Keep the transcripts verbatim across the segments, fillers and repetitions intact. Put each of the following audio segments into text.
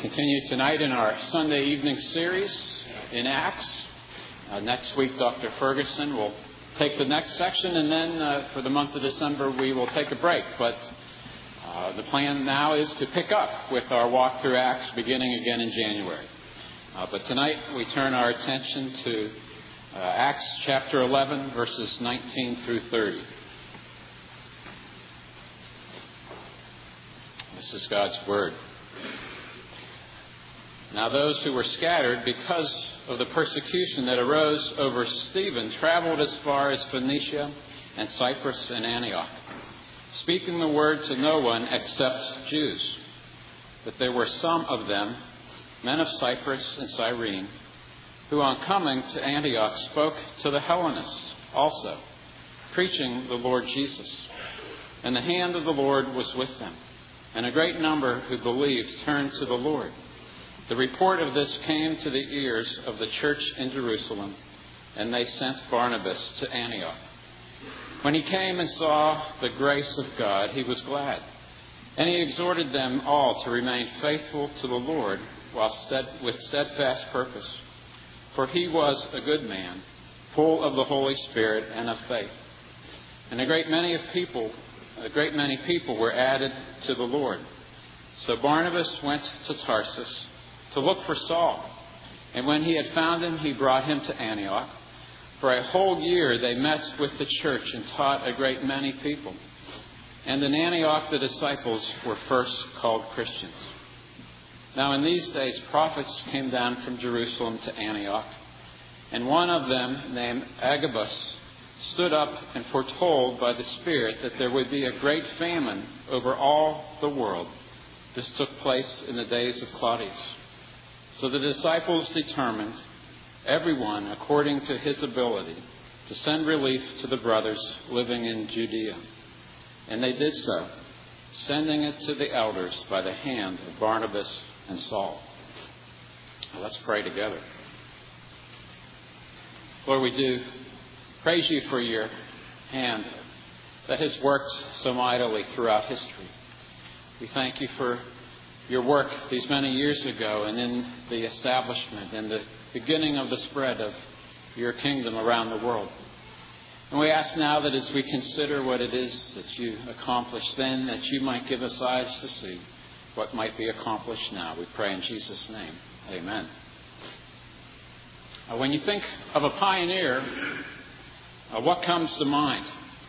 continue tonight in our Sunday evening series in Acts. Uh, next week, Doctor Ferguson will take the next section, and then uh, for the month of December, we will take a break. But uh, the plan now is to pick up with our walk through Acts beginning again in January. Uh, but tonight, we turn our attention to uh, Acts chapter eleven, verses nineteen through thirty. This is God's Word. Now those who were scattered because of the persecution that arose over Stephen traveled as far as Phoenicia and Cyprus and Antioch, speaking the word to no one except Jews. But there were some of them, men of Cyprus and Cyrene, who on coming to Antioch spoke to the Hellenists also, preaching the Lord Jesus. And the hand of the Lord was with them, and a great number who believed turned to the Lord. The report of this came to the ears of the church in Jerusalem, and they sent Barnabas to Antioch. When he came and saw the grace of God, he was glad, and he exhorted them all to remain faithful to the Lord while stead, with steadfast purpose. For he was a good man, full of the Holy Spirit and of faith. And a great many of people, a great many people were added to the Lord. So Barnabas went to Tarsus to look for Saul. And when he had found him, he brought him to Antioch. For a whole year they met with the church and taught a great many people. And in Antioch the disciples were first called Christians. Now in these days prophets came down from Jerusalem to Antioch. And one of them, named Agabus, stood up and foretold by the Spirit that there would be a great famine over all the world. This took place in the days of Claudius. So the disciples determined, everyone according to his ability, to send relief to the brothers living in Judea. And they did so, sending it to the elders by the hand of Barnabas and Saul. Now let's pray together. Lord, we do praise you for your hand that has worked so mightily throughout history. We thank you for your work these many years ago and in the establishment and the beginning of the spread of your kingdom around the world. And we ask now that as we consider what it is that you accomplished then, that you might give us eyes to see what might be accomplished now. We pray in Jesus' name. Amen. Uh, when you think of a pioneer, uh, what comes to mind?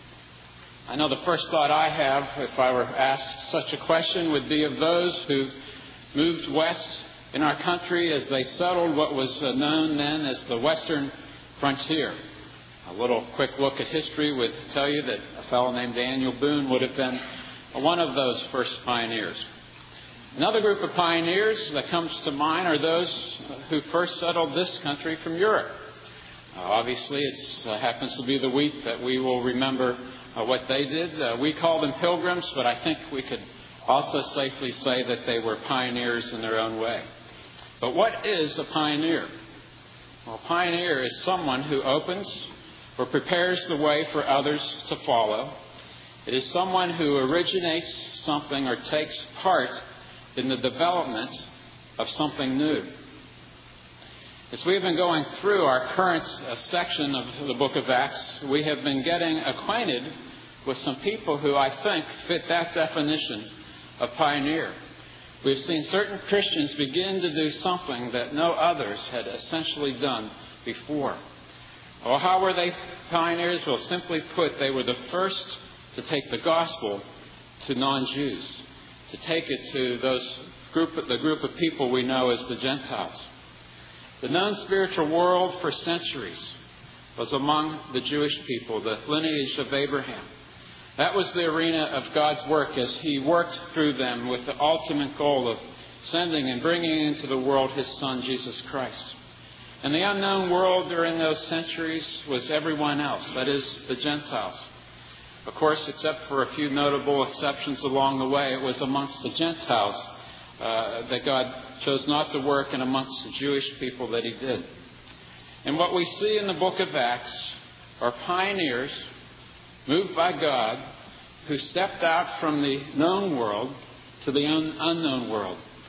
I know the first thought I have, if I were asked such a question, would be of those who moved west in our country as they settled what was known then as the Western frontier. A little quick look at history would tell you that a fellow named Daniel Boone would have been one of those first pioneers. Another group of pioneers that comes to mind are those who first settled this country from Europe. Uh, obviously, it uh, happens to be the week that we will remember Uh, what they did. Uh, we call them pilgrims, but I think we could also safely say that they were pioneers in their own way. But what is a pioneer? Well, a pioneer is someone who opens or prepares the way for others to follow. It is someone who originates something or takes part in the development of something new. As we have been going through our current uh, section of the book of Acts, we have been getting acquainted with some people who I think fit that definition of pioneer. We've seen certain Christians begin to do something that no others had essentially done before. Well, how were they pioneers? Well, simply put, they were the first to take the gospel to non-Jews, to take it to those group, the group of people we know as the Gentiles. The known spiritual world for centuries was among the Jewish people, the lineage of Abraham. That was the arena of God's work as he worked through them with the ultimate goal of sending and bringing into the world his Son, Jesus Christ. And the unknown world during those centuries was everyone else, that is, the Gentiles. Of course, except for a few notable exceptions along the way, it was amongst the Gentiles Uh, that God chose not to work, and amongst the Jewish people that he did. And what we see in the book of Acts are pioneers moved by God who stepped out from the known world to the un- unknown world.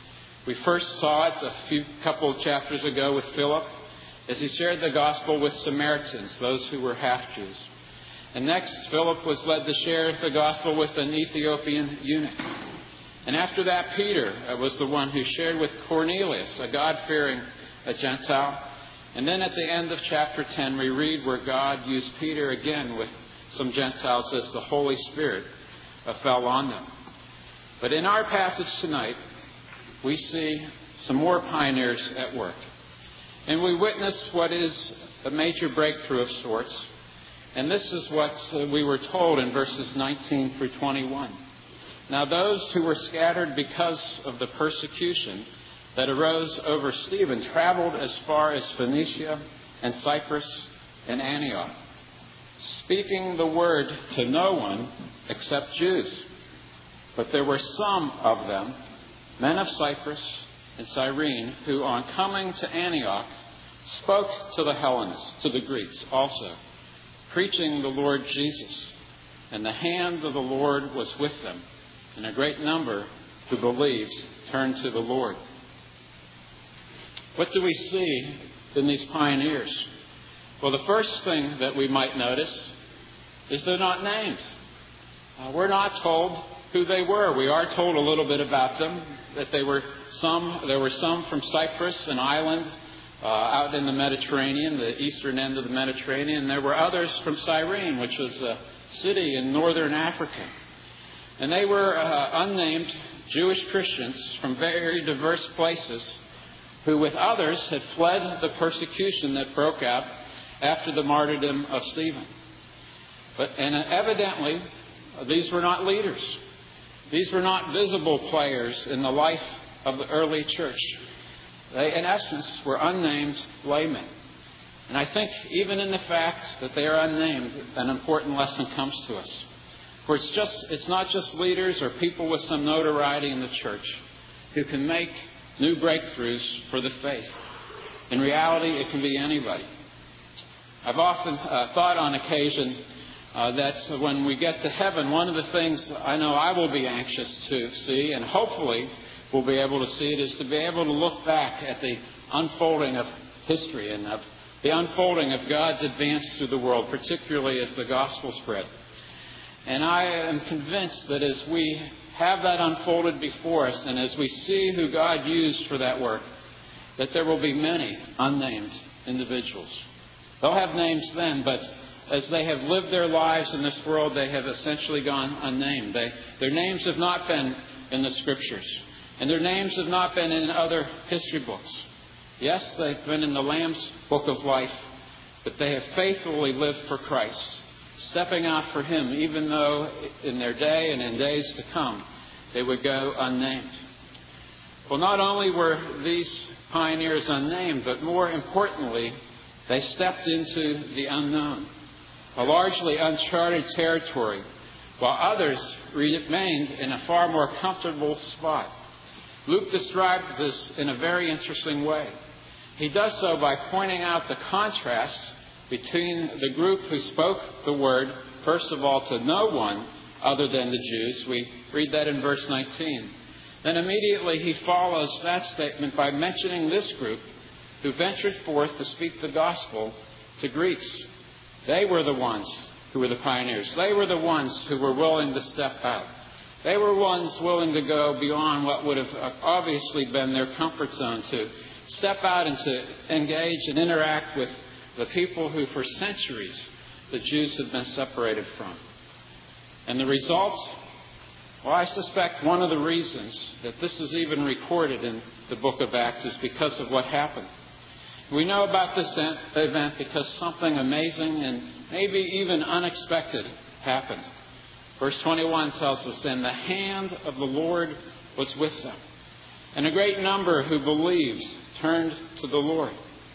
We first saw it a few couple of chapters ago with Philip as he shared the gospel with Samaritans, those who were half-Jews. And next, Philip was led to share the gospel with an Ethiopian eunuch. And after that, Peter was the one who shared with Cornelius, a God-fearing a Gentile. And then at the end of chapter ten, we read where God used Peter again with some Gentiles as the Holy Spirit fell on them. But in our passage tonight, we see some more pioneers at work. And we witness what is a major breakthrough of sorts. And this is what we were told in verses nineteen through twenty-one. Now those who were scattered because of the persecution that arose over Stephen traveled as far as Phoenicia and Cyprus and Antioch, speaking the word to no one except Jews. But there were some of them, men of Cyprus and Cyrene, who on coming to Antioch spoke to the Hellenists, to the Greeks also, preaching the Lord Jesus. And the hand of the Lord was with them, and a great number who believed turned to the Lord. What do we see in these pioneers? Well, the first thing that we might notice is they're not named. Uh, we're not told who they were. We are told a little bit about them, that they were some. There were some from Cyprus, an island uh, out in the Mediterranean, the eastern end of the Mediterranean. There were others from Cyrene, which was a city in northern Africa. And they were uh, unnamed Jewish Christians from very diverse places who with others had fled the persecution that broke out after the martyrdom of Stephen. But and evidently, these were not leaders. These were not visible players in the life of the early church. They, in essence, were unnamed laymen. And I think even in the fact that they are unnamed, an important lesson comes to us. For it's just it's not just leaders or people with some notoriety in the church who can make new breakthroughs for the faith. In reality, it can be anybody. I've often uh, thought on occasion uh, that when we get to heaven, one of the things I know I will be anxious to see, and hopefully we'll be able to see it, is to be able to look back at the unfolding of history and of the unfolding of God's advance through the world, particularly as the gospel spread. And I am convinced that as we have that unfolded before us, and as we see who God used for that work, that there will be many unnamed individuals. They'll have names then, but as they have lived their lives in this world, they have essentially gone unnamed. They, their names have not been in the Scriptures, and their names have not been in other history books. Yes, they've been in the Lamb's Book of Life, but they have faithfully lived for Christ, stepping out for Him, even though in their day and in days to come, they would go unnamed. Well, not only were these pioneers unnamed, but more importantly, they stepped into the unknown, a largely uncharted territory, while others remained in a far more comfortable spot. Luke described this in a very interesting way. He does so by pointing out the contrast between the group who spoke the word, first of all, to no one other than the Jews. We read that in verse nineteen. Then immediately he follows that statement by mentioning this group who ventured forth to speak the gospel to Greeks. They were the ones who were the pioneers. They were the ones who were willing to step out. They were ones willing to go beyond what would have obviously been their comfort zone, to step out and to engage and interact with the people who for centuries the Jews had been separated from. And the result? Well, I suspect one of the reasons that this is even recorded in the book of Acts is because of what happened. We know about this event because something amazing and maybe even unexpected happened. Verse twenty-one tells us, "And the hand of the Lord was with them, and a great number who believed turned to the Lord."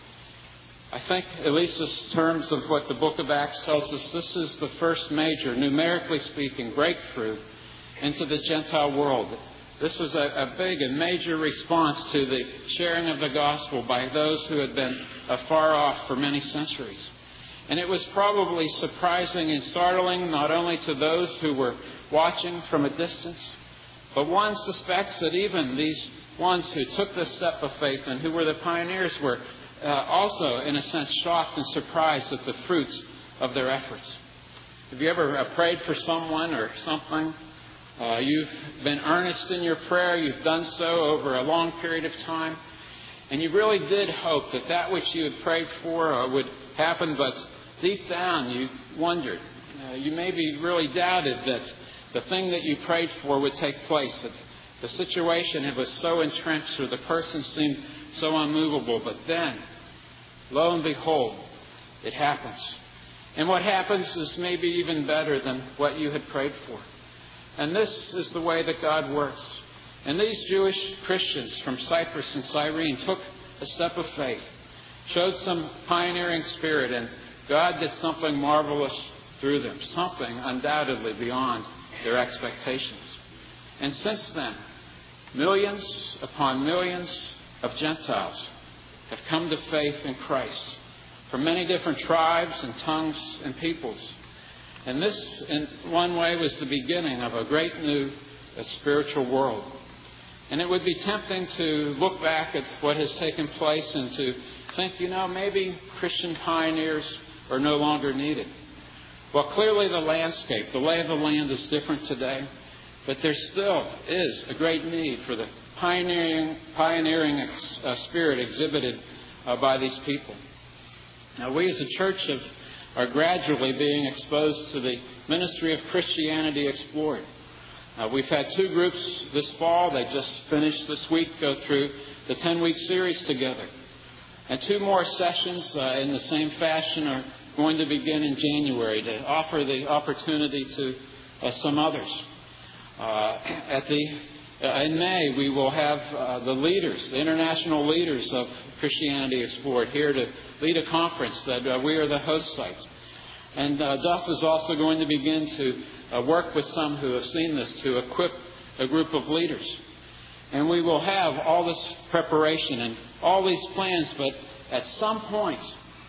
I think, at least in terms of what the book of Acts tells us, this is the first major, numerically speaking, breakthrough into the Gentile world. This was a, a big and major response to the sharing of the gospel by those who had been afar off for many centuries. And it was probably surprising and startling not only to those who were watching from a distance, But one suspects that even these ones who took this step of faith and who were the pioneers were uh, also, in a sense, shocked and surprised at the fruits of their efforts. Have you ever uh, prayed for someone or something? Uh, you've been earnest in your prayer. You've done so over a long period of time. And you really did hope that that which you had prayed for uh, would happen, but deep down you wondered. Uh, you maybe really doubted that the thing that you prayed for would take place. That the situation it was so entrenched or the person seemed so unmovable. But then, lo and behold, it happens. And what happens is maybe even better than what you had prayed for. And this is the way that God works. And these Jewish Christians from Cyprus and Cyrene took a step of faith, showed some pioneering spirit, and God did something marvelous through them, something undoubtedly beyond their expectations. And since then, millions upon millions of Gentiles have come to faith in Christ from many different tribes and tongues and peoples. And this, in one way, was the beginning of a great new a spiritual world. And it would be tempting to look back at what has taken place and to think, you know, maybe Christian pioneers are no longer needed. Well, clearly the landscape, the lay of the land is different today, but there still is a great need for the pioneering, pioneering ex, uh, spirit exhibited uh, by these people. Now, we as a church have, are gradually being exposed to the ministry of Christianity Explored. Uh, we've had two groups this fall. They just finished this week, go through the ten-week series together. And two more sessions uh, in the same fashion are going to begin in January to offer the opportunity to uh, some others. Uh, at the uh, in May, we will have uh, the leaders, the international leaders of Christianity Explored, here to lead a conference that uh, we are the host sites. And uh, Duff is also going to begin to uh, work with some who have seen this to equip a group of leaders. And we will have all this preparation and all these plans, but at some point,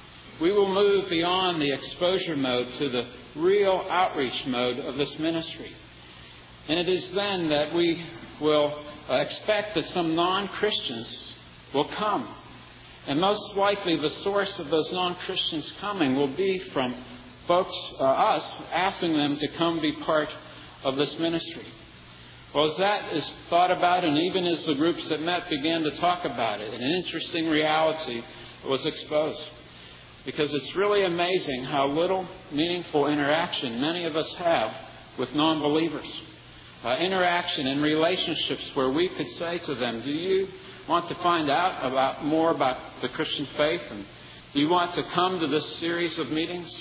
we will move beyond the exposure mode to the real outreach mode of this ministry. And it is then that we will uh, expect that some non-Christians will come. And most likely the source of those non-Christians coming will be from folks, uh, us, asking them to come be part of this ministry. Well, as that is thought about, and even as the groups that met began to talk about it, an interesting reality was exposed. Because it's really amazing how little meaningful interaction many of us have with non-believers. Uh, interaction in relationships where we could say to them, do you want to find out about more about the Christian faith? And do you want to come to this series of meetings?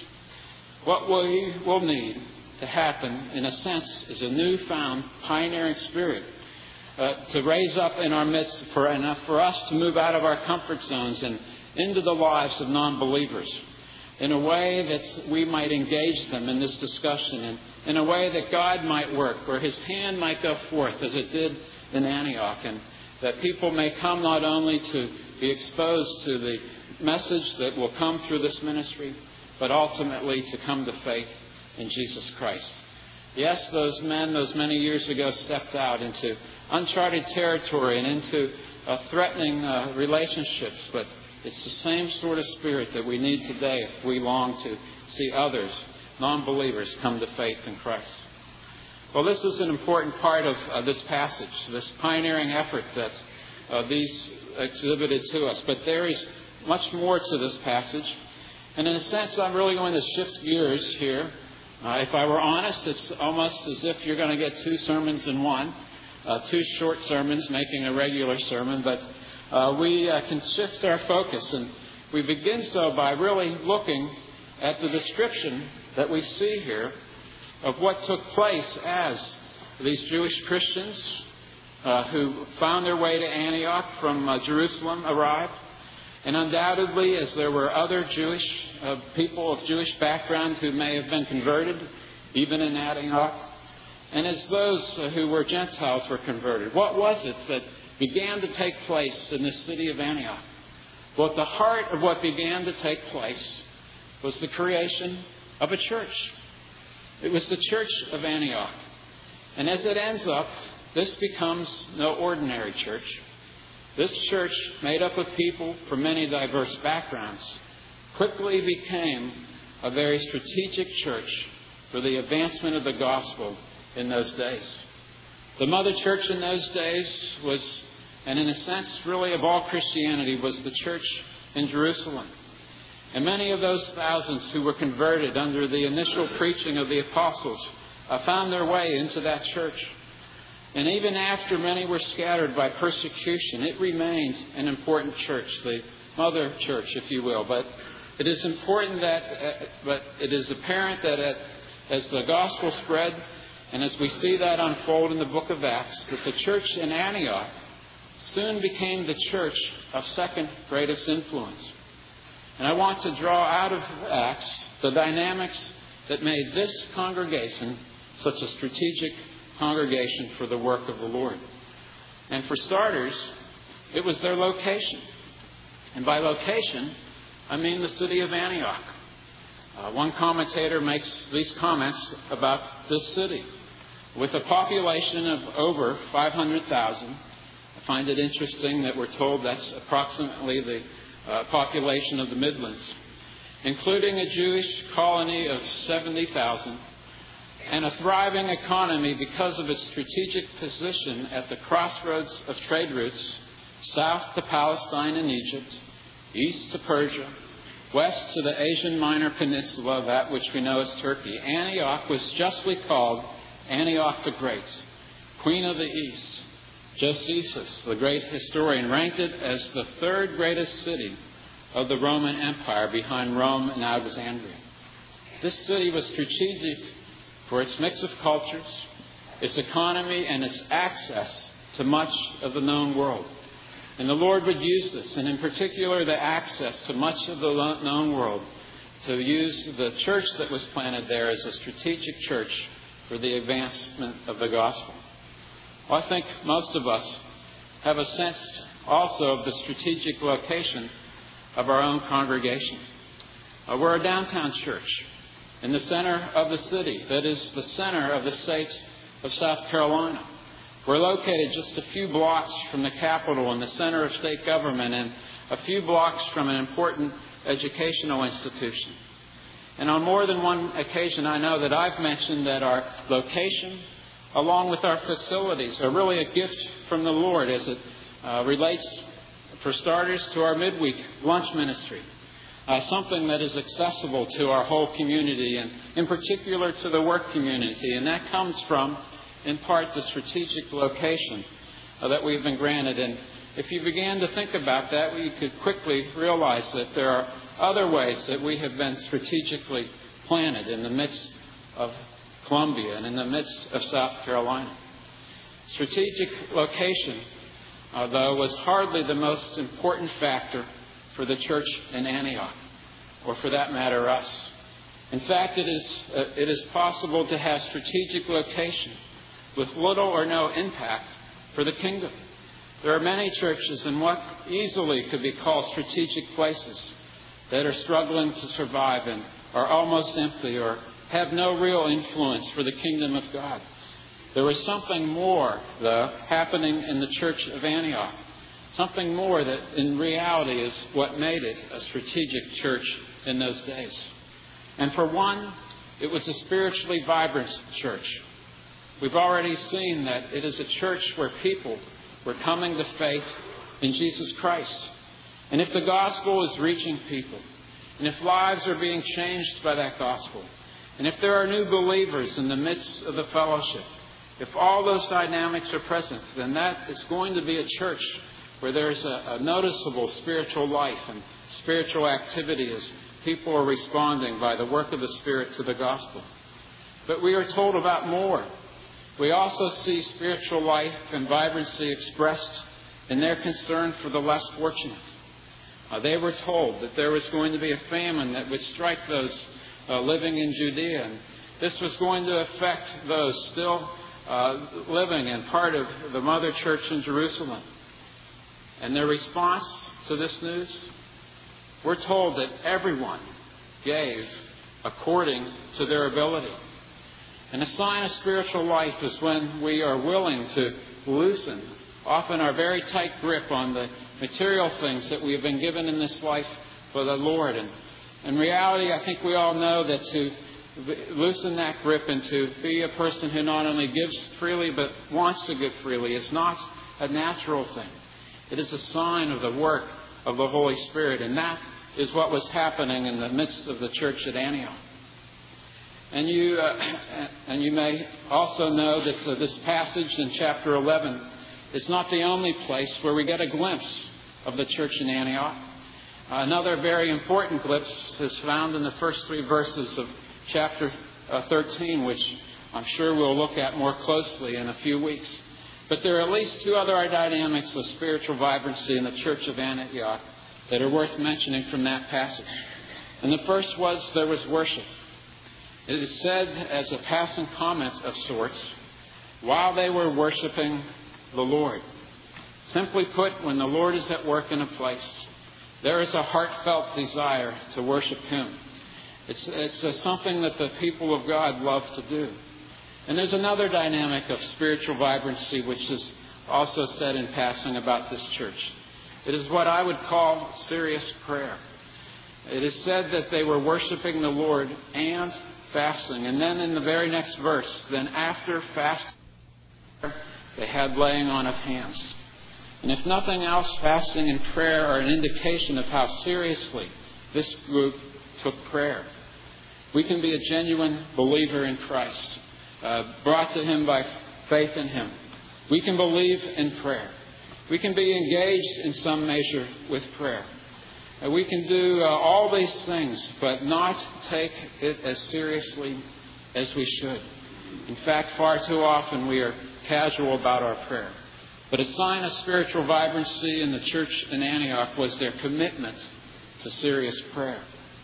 What we will need to happen, in a sense, is a newfound pioneering spirit uh, to raise up in our midst for, and for us to move out of our comfort zones and into the lives of non-believers in a way that we might engage them in this discussion and in a way that God might work, or His hand might go forth as it did in Antioch, and that people may come not only to be exposed to the message that will come through this ministry, but ultimately to come to faith in Jesus Christ. Yes, those men, those many years ago, stepped out into uncharted territory and into uh, threatening uh, relationships, but it's the same sort of spirit that we need today if we long to see others, non-believers, come to faith in Christ. Well, this is an important part of uh, this passage, this pioneering effort that uh, these exhibited to us. But there is much more to this passage. And in a sense, I'm really going to shift gears here. Uh, if I were honest, it's almost as if you're going to get two sermons in one, uh, two short sermons making a regular sermon. But uh, we uh, can shift our focus. And we begin so by really looking at the description that we see here of what took place as these Jewish Christians uh, who found their way to Antioch from uh, Jerusalem arrived. And undoubtedly, as there were other Jewish uh, people of Jewish background who may have been converted, even in Antioch, and as those uh, who were Gentiles were converted, what was it that began to take place in the city of Antioch? Well, at the heart of what began to take place was the creation of a church. It was the church of Antioch. And as it ends up this becomes no ordinary church. This church, made up of people from many diverse backgrounds, quickly became a very strategic church for the advancement of the gospel in those days. The mother church in those days was, and in a sense, really of all Christianity, was the church in Jerusalem. And many of those thousands who were converted under the initial preaching of the apostles uh, found their way into that church. And even after many were scattered by persecution, it remained an important church, the mother church, if you will. But it is important that, uh, but it is apparent that at, as the gospel spread, and as we see that unfold in the book of Acts, that the church in Antioch soon became the church of second greatest influence. And I want to draw out of Acts the dynamics that made this congregation such a strategic congregation for the work of the Lord. And for starters, it was their location. And by location, I mean the city of Antioch. Uh, one commentator makes these comments about this city. With a population of over five hundred thousand, I find it interesting that we're told that's approximately the uh, population of the Midlands, including a Jewish colony of seventy thousand, and a thriving economy because of its strategic position at the crossroads of trade routes, south to Palestine and Egypt, east to Persia, west to the Asian Minor Peninsula, that which we know as Turkey. Antioch was justly called Antioch the Great, Queen of the East. Josephus, the great historian, ranked it as the third greatest city of the Roman Empire behind Rome and Alexandria. This city was strategic for its mix of cultures, its economy, and its access to much of the known world. And the Lord would use this, and in particular the access to much of the known world, to use the church that was planted there as a strategic church for the advancement of the gospel. Well, I think most of us have a sense also of the strategic location of our own congregation. Uh, we're a downtown church in the center of the city, that is the center of the state of South Carolina. We're located just a few blocks from the Capitol in the center of state government and a few blocks from an important educational institution. And on more than one occasion, I know that I've mentioned that our location, along with our facilities, are really a gift from the Lord as it uh, relates, for starters, to our midweek lunch ministry. Uh, something that is accessible to our whole community and in particular to the work community. And that comes from, in part, the strategic location uh, that we've been granted. And if you began to think about that, you could quickly realize that there are other ways that we have been strategically planted in the midst of Columbia and in the midst of South Carolina. Strategic location, uh, though, was hardly the most important factor for the church in Antioch, or for that matter, us. In fact, it is, uh, it is possible to have strategic location with little or no impact for the kingdom. There are many churches in what easily could be called strategic places that are struggling to survive and are almost empty or have no real influence for the kingdom of God. There was something more, though, happening in the church of Antioch. Something more that in reality is what made it a strategic church in those days. And for one, it was a spiritually vibrant church. We've already seen that it is a church where people were coming to faith in Jesus Christ. And if the gospel is reaching people, and if lives are being changed by that gospel, and if there are new believers in the midst of the fellowship, if all those dynamics are present, then that is going to be a church where there's a, a noticeable spiritual life and spiritual activity as people are responding by the work of the Spirit to the gospel. But we are told about more. We also see spiritual life and vibrancy expressed in their concern for the less fortunate. Uh, they were told that there was going to be a famine that would strike those uh, living in Judea. And this was going to affect those still uh, living in part of the mother church in Jerusalem. And their response to this news? We're told that everyone gave according to their ability. And a sign of spiritual life is when we are willing to loosen often our very tight grip on the material things that we have been given in this life for the Lord. And in reality, I think we all know that to loosen that grip and to be a person who not only gives freely but wants to give freely is not a natural thing. It is a sign of the work of the Holy Spirit. And that is what was happening in the midst of the church at Antioch. And you, uh, and you may also know that uh, this passage in chapter eleven is not the only place where we get a glimpse of the church in Antioch. Uh, another very important glimpse is found in the first three verses of chapter uh, thirteen, which I'm sure we'll look at more closely in a few weeks. But there are at least two other dynamics of spiritual vibrancy in the church of Antioch that are worth mentioning from that passage. And the first was there was worship. It is said as a passing comment of sorts, while they were worshiping the Lord. Simply put, when the Lord is at work in a place, there is a heartfelt desire to worship Him. It's, it's a, something that the people of God love to do. And there's another dynamic of spiritual vibrancy which is also said in passing about this church. It is what I would call serious prayer. It is said that they were worshiping the Lord and fasting. And then in the very next verse, then after fasting, they had laying on of hands. And if nothing else, fasting and prayer are an indication of how seriously this group took prayer. We can be a genuine believer in Christ, uh, brought to Him by faith in Him. We can believe in prayer. We can be engaged in some measure with prayer. Uh, we can do uh, all these things, but not take it as seriously as we should. In fact, far too often we are casual about our prayer. But a sign of spiritual vibrancy in the church in Antioch was their commitment to serious prayer.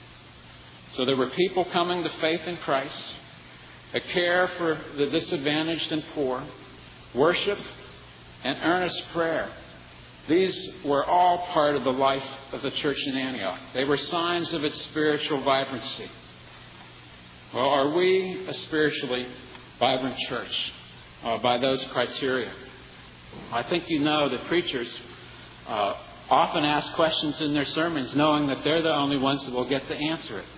So there were people coming to faith in Christ, a care for the disadvantaged and poor, worship, and earnest prayer. These were all part of the life of the church in Antioch. They were signs of its spiritual vibrancy. Well, are we a spiritually vibrant church uh, by those criteria? I think you know that preachers uh, often ask questions in their sermons knowing that they're the only ones that will get to answer it.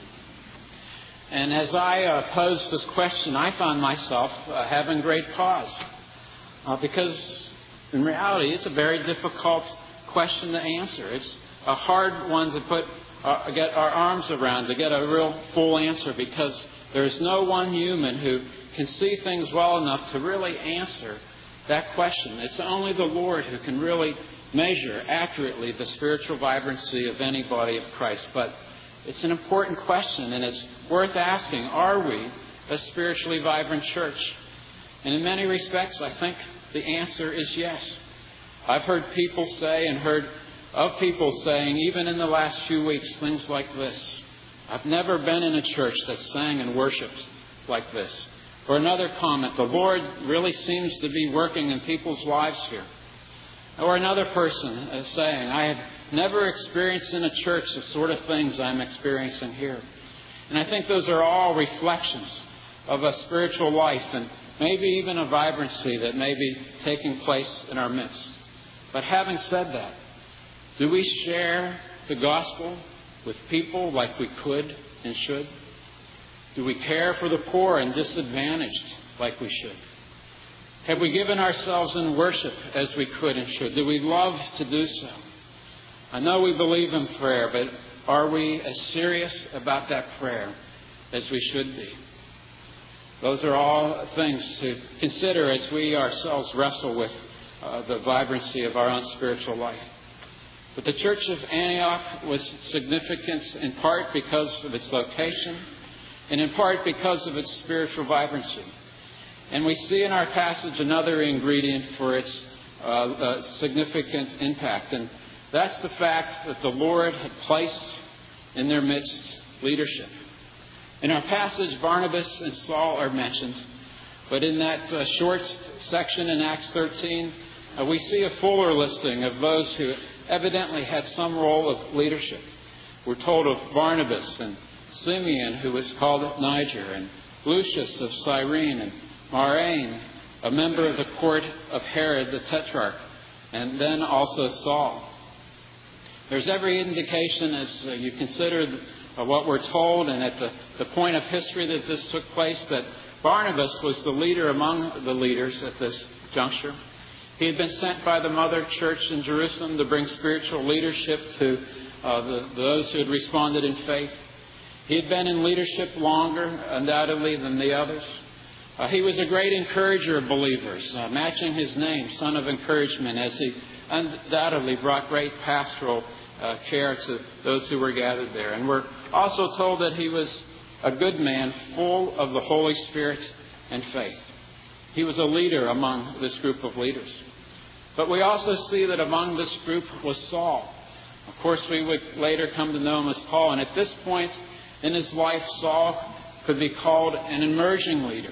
And as I uh, posed this question, I found myself uh, having great pause. Uh, because in reality, it's a very difficult question to answer. It's a hard one to put, uh, get our arms around, to get a real full answer, because there's no one human who can see things well enough to really answer that question. It's only the Lord who can really measure accurately the spiritual vibrancy of any body of Christ. But it's an important question, and it's worth asking, are we a spiritually vibrant church? And in many respects, I think the answer is yes. I've heard people say and heard of people saying, even in the last few weeks, things like this. I've never been in a church that sang and worshipped like this. Or another comment, the Lord really seems to be working in people's lives here. Or another person saying, I have never experienced in a church the sort of things I'm experiencing here. And I think those are all reflections of a spiritual life and maybe even a vibrancy that may be taking place in our midst. But having said that, do we share the gospel with people like we could and should? Do we care for the poor and disadvantaged like we should? Have we given ourselves in worship as we could and should? Do we love to do so? I know we believe in prayer, but are we as serious about that prayer as we should be? Those are all things to consider as we ourselves wrestle with uh, the vibrancy of our own spiritual life. But the church of Antioch was significant in part because of its location and in part because of its spiritual vibrancy. And we see in our passage another ingredient for its uh, uh, significant impact. And that's the fact that the Lord had placed in their midst leadership. In our passage, Barnabas and Saul are mentioned. But in that uh, short section in Acts thirteen, uh, we see a fuller listing of those who evidently had some role of leadership. We're told of Barnabas and Simeon, who was called Niger, and Lucius of Cyrene, and Marain, a member of the court of Herod the Tetrarch, and then also Saul. There's every indication as uh, you consider uh, what we're told and at the, the point of history that this took place that Barnabas was the leader among the leaders at this juncture. He had been sent by the Mother Church in Jerusalem to bring spiritual leadership to uh, the, those who had responded in faith. He had been in leadership longer, undoubtedly, than the others. Uh, he was a great encourager of believers, uh, matching his name, Son of Encouragement, as he undoubtedly brought great pastoral uh, care to those who were gathered there. And we're also told that he was a good man, full of the Holy Spirit and faith. He was a leader among this group of leaders. But we also see that among this group was Saul. Of course, we would later come to know him as Paul. And at this point in his life, Saul could be called an emerging leader.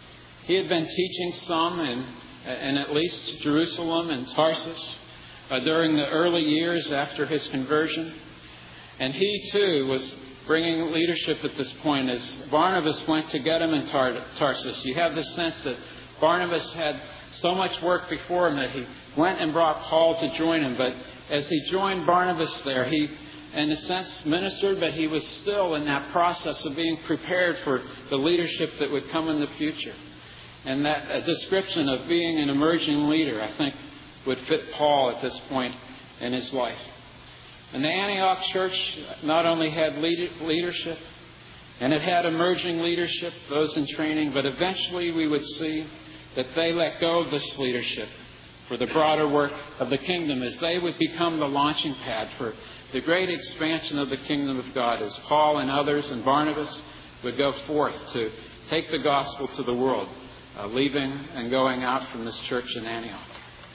He had been teaching some in, in at least Jerusalem and Tarsus uh, during the early years after his conversion. And he too was bringing leadership at this point as Barnabas went to get him in Tar- Tarsus. You have the sense that Barnabas had so much work before him that he went and brought Paul to join him. But as he joined Barnabas there, he, in a sense, ministered, but he was still in that process of being prepared for the leadership that would come in the future. And that a description of being an emerging leader, I think, would fit Paul at this point in his life. And the Antioch church not only had lead- leadership, and it had emerging leadership, those in training, but eventually we would see that they let go of this leadership for the broader work of the kingdom as they would become the launching pad for the great expansion of the kingdom of God as Paul and others and Barnabas would go forth to take the gospel to the world. Uh, leaving and going out from this church in Antioch.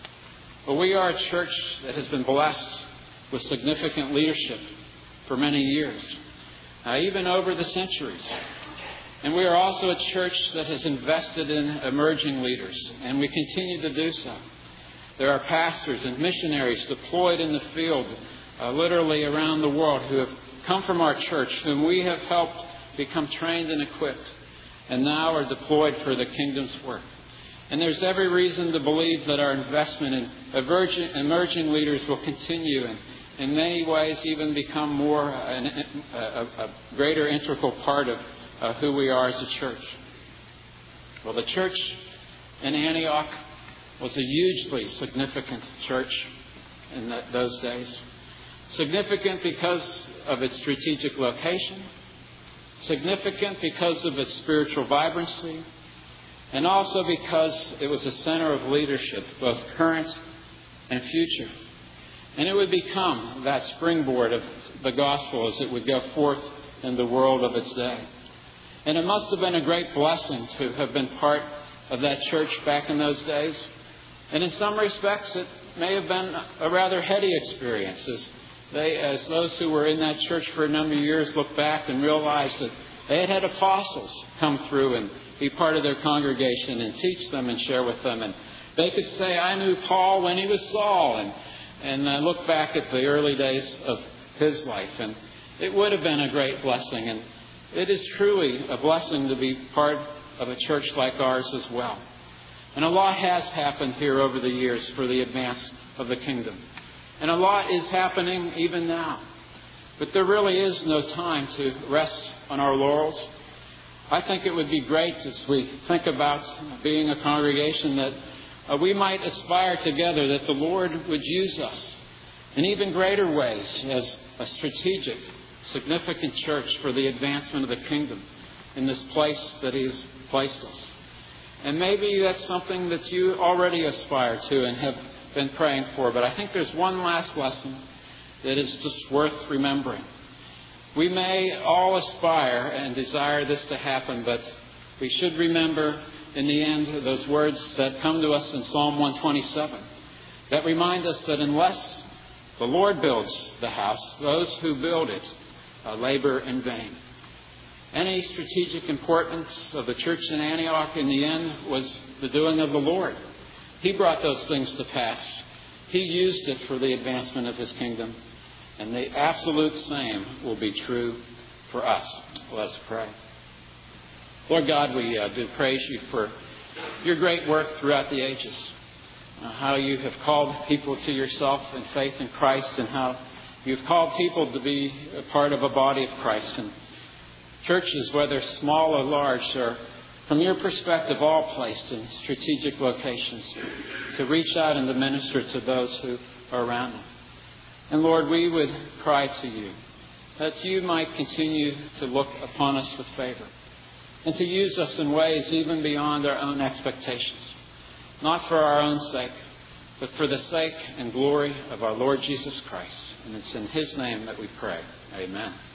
But we are a church that has been blessed with significant leadership for many years, uh, even over the centuries. And we are also a church that has invested in emerging leaders, and we continue to do so. There are pastors and missionaries deployed in the field, uh, literally around the world, who have come from our church, whom we have helped become trained and equipped, and now are deployed for the kingdom's work. And there's every reason to believe that our investment in emerging, emerging leaders will continue and in many ways even become more an, a, a, a greater integral part of uh, who we are as a church. Well, the church in Antioch was a hugely significant church in the, those days. Significant because of its strategic location, significant because of its spiritual vibrancy, and also because it was a center of leadership, both current and future. And it would become that springboard of the gospel as it would go forth in the world of its day. And it must have been a great blessing to have been part of that church back in those days. And in some respects, it may have been a rather heady experience as They, as those who were in that church for a number of years, look back and realize that they had had apostles come through and be part of their congregation and teach them and share with them. And they could say, I knew Paul when he was Saul, and, and uh, look back at the early days of his life. And it would have been a great blessing. And it is truly a blessing to be part of a church like ours as well. And a lot has happened here over the years for the advance of the kingdom. And a lot is happening even now. But there really is no time to rest on our laurels. I think it would be great as we think about being a congregation that uh, we might aspire together that the Lord would use us in even greater ways as a strategic, significant church for the advancement of the kingdom in this place that He has placed us. And maybe that's something that you already aspire to and have been praying for. But I think there's one last lesson that is just worth remembering. We may all aspire and desire this to happen, but we should remember in the end those words that come to us in Psalm one twenty-seven that remind us that unless the Lord builds the house, those who build it uh, labor in vain. Any strategic importance of the church in Antioch in the end was the doing of the Lord. He brought those things to pass. He used it for the advancement of His kingdom. And the absolute same will be true for us. Let's pray. Lord God, we uh, do praise you for your great work throughout the ages. Uh, how you have called people to yourself in faith in Christ, and how you've called people to be a part of a body of Christ. And churches, whether small or large, are, from your perspective, all placed in strategic locations to reach out and to minister to those who are around them. And Lord, we would cry to you that you might continue to look upon us with favor and to use us in ways even beyond our own expectations, not for our own sake, but for the sake and glory of our Lord Jesus Christ. And it's in his name that we pray. Amen.